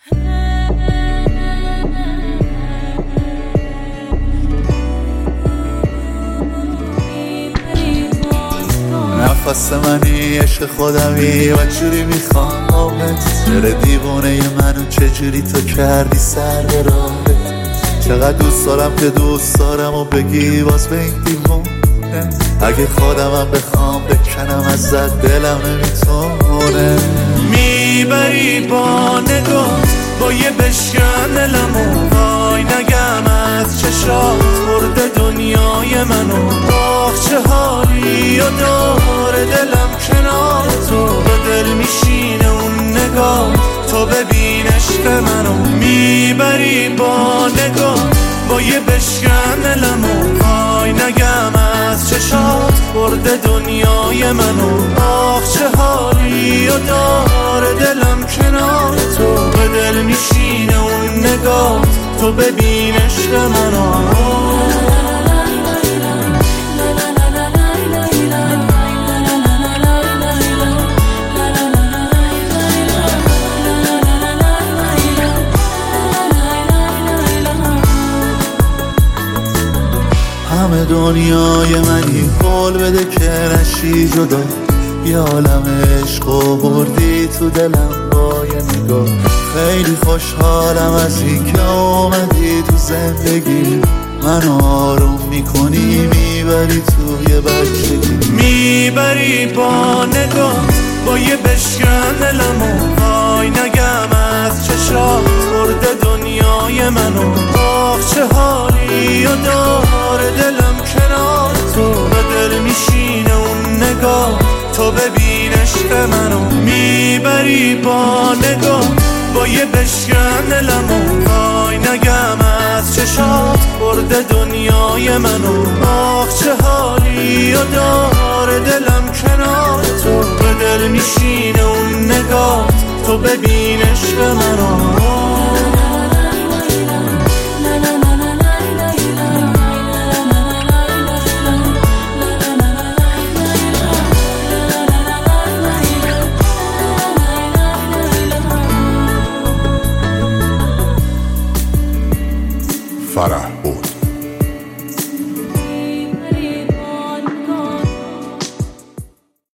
نفس منی عشق خودمی و جوری میخوامت، دل دیوانه منو چجوری تو کردی سر به راهت. چقدر دوست دارم که دوست دارم و بگی باز به این دیوانه، اگه خودمم بخوام بکنم ازت دلم نمیتونه. میبری با نگاه با یه بشکن دلمو، وای نگم از چشات برده دنیای منو. آخ چه حالی و داره دلم کنار تو، به دل میشینه اون نگاه تو ببین عشق منو. میبری با نگاه با یه بشکن دلمو، وای نگم از چشات برده دنیای منو. آخ چه حالی و داره دلم کنار تو، به دل میشینه اون نگاه تو ببین عشق منو. همه دنیای منی، قول بده که نشی جدا. یه عالم عشق و بردی تو دلم با یه نگاه. خیلی خوشحالم از این که اومدی تو زندگی، منو آروم میکنی میبری توی بچگی. میبری با نگاه با یه بشکن دلمو، وای نگم از چشات برده دنیای منو. آخ چه حالی و داره دلم کنار تو، به دل میشینه اون نگاه تو ببین عشق منو. میبری با نگاه با یه بشکن دلمو، وای نگم از چشات برده دنیای منو. آخ چه حالی و داره دلم کنار تو، به دل میشینه اون نگاه تو ببین عشق منو. فرح